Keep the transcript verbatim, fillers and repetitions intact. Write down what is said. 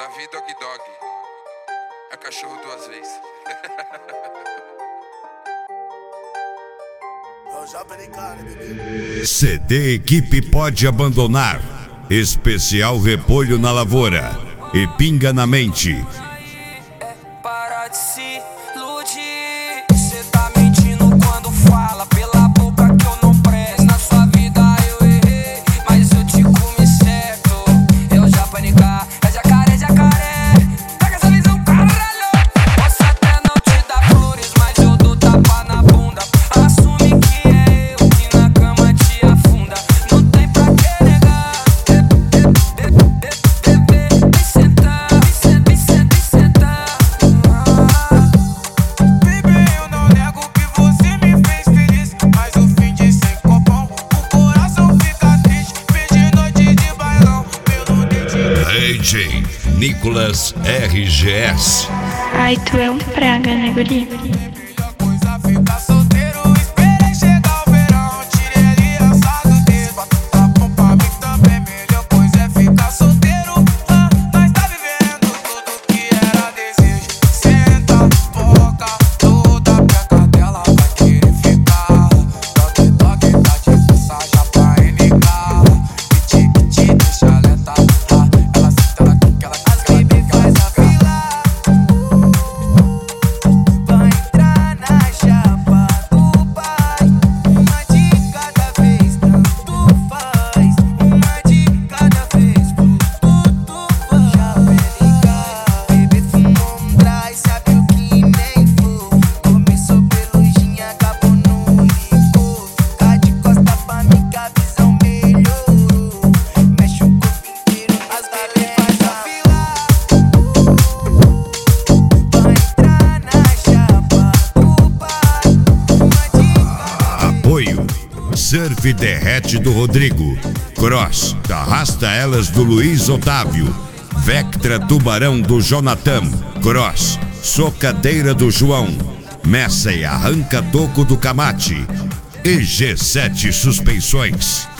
Davi Dog Dog. É cachorro duas vezes. C D Equipe Pode Abandonar. Especial Repolho na Lavoura e Pinga na Mente. Para de se iludir. Cê tá mentindo quando fala pela boca que eu não presto. Na sua vida eu errei, mas eu te comi certo. Eu já panicar, é jacaré, jacaré. Pega essa visão, caralho. Posso até não te dar flores, mas eu dou tapa na bunda. Assume que é eu que na cama te afunda. Não tem pra que negar. Vem sentar, vem sentar, vem sentar, vem sentar. Baby, eu não nego que você me fez feliz, mas o fim de sem copão, o coração fica triste. Fim de noite de bailão, pelo dedinho. D J Nicolas R G S. Ai, tu é um praga, né, guri? Melhor coisa ficar solteiro. Esperei chegar o verão, tirei aliança dos dedos. Tá bom pra mim também. Melhor coisa é ficar solteiro. Ah, nós tá vivendo tudo que era desejo. Senta, boca, toda perto dela vai querer ficar. Toque, toque, tá de passagem pra N K. Piti, piti, deixa alerta. Ah, ela senta, ela quica, ela quica, ela quica, ela faz a fila. Vai entrar na chapa do pai. Uma de cada vez, tanto faz. Uma de cada vez, tudo faz. Já ligar, bebê fumou um dry, sabe o que nem for. Começou pelujinha, acabou no licor. Ficar de costa pra mim que a visão melhorou. Mexe o corpo inteiro, as bebê faz a fila. Vai entrar na chapa do pai. Uma de cada Apoio Surf Derrete do Rodrigo. Cross Arrasta Elas do Luiz Otávio. Vectra Tubarão do Jonathan. Cross Socadeira do João. Messa e Arranca Toco do Camate. E G sete Suspensões.